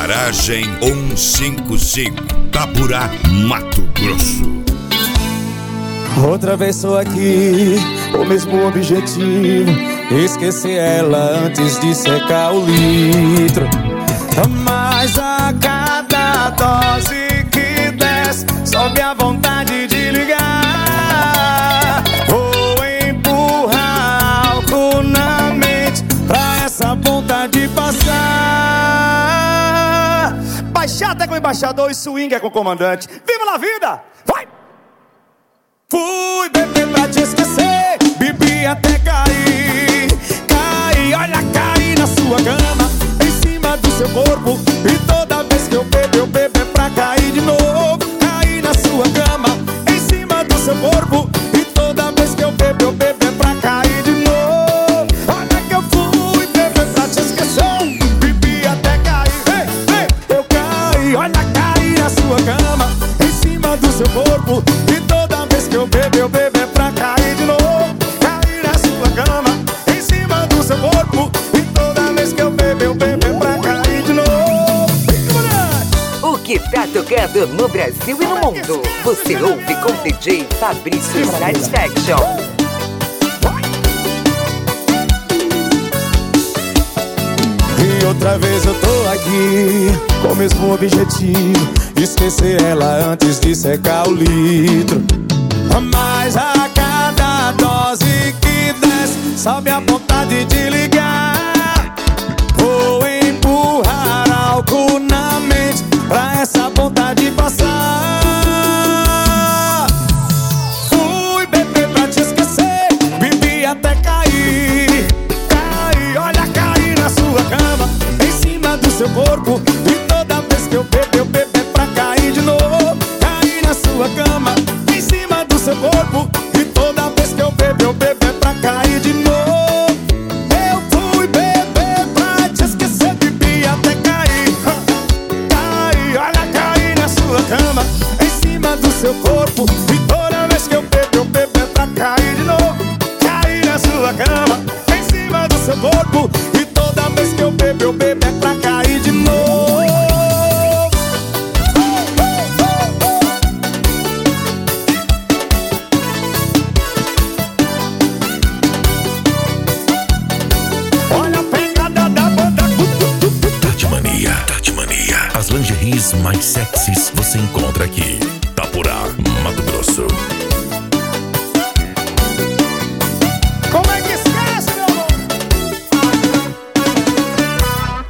Garagem 155, Tapurá, Mato Grosso. Outra vez sou aqui, o mesmo objetivo: esquecer ela antes de secar o litro. Mas a cada dose que desce, sobe a vontade de ligar. Vou empurrar álcool na mente pra essa vontade passar. Baixada com o embaixador e swing é com o comandante. Viva la vida! Vai! Fui beber pra te esquecer, bebi até cair. Caí, olha, caí na sua cama, em cima do seu corpo. E toda vez que eu bebo é pra cair de novo. Caí na sua cama, em cima do seu corpo. E toda vez que eu bebo é pra cair de novo. Olha que eu fui beber pra te esquecer, bebi até cair. Ei, ei, eu caí, olha, caí na sua cama, em cima do seu corpo. E toda vez que eu bebo é pra cair de novo. Cair na sua cama, em cima do seu corpo. E toda vez que eu bebo é pra cair de novo. O que tá tocando no Brasil e no mundo, você ouve com DJ Fabrício Satisfaction. E outra vez eu tô aqui, com o mesmo objetivo: esquecer ela antes de secar o litro. Mas a cada dose que desce, sobe a vontade de ligar. Vou empurrar álcool na mente pra essa vontade passar. Fui beber pra te esquecer, bebi até cair. Caí, olha, caí na sua cama, em cima do seu corpo. E toda vez que eu bebo é pra cair de novo. Caí na sua cama, em cima do seu corpo. E toda vez que eu bebo é pra cair de novo. Eu fui beber pra te esquecer, bebi até cair. Caí, olha, caí na sua cama, em cima do seu corpo. E toda vez que eu bebo é pra cair de novo. Caí na sua cama, em cima do seu corpo. E toda vez que eu bebo é pra cair de novo. Olha a pegada da banda. Tati Mania. As lingeries mais sexys você encontra aqui. Tapurá, Mato Grosso.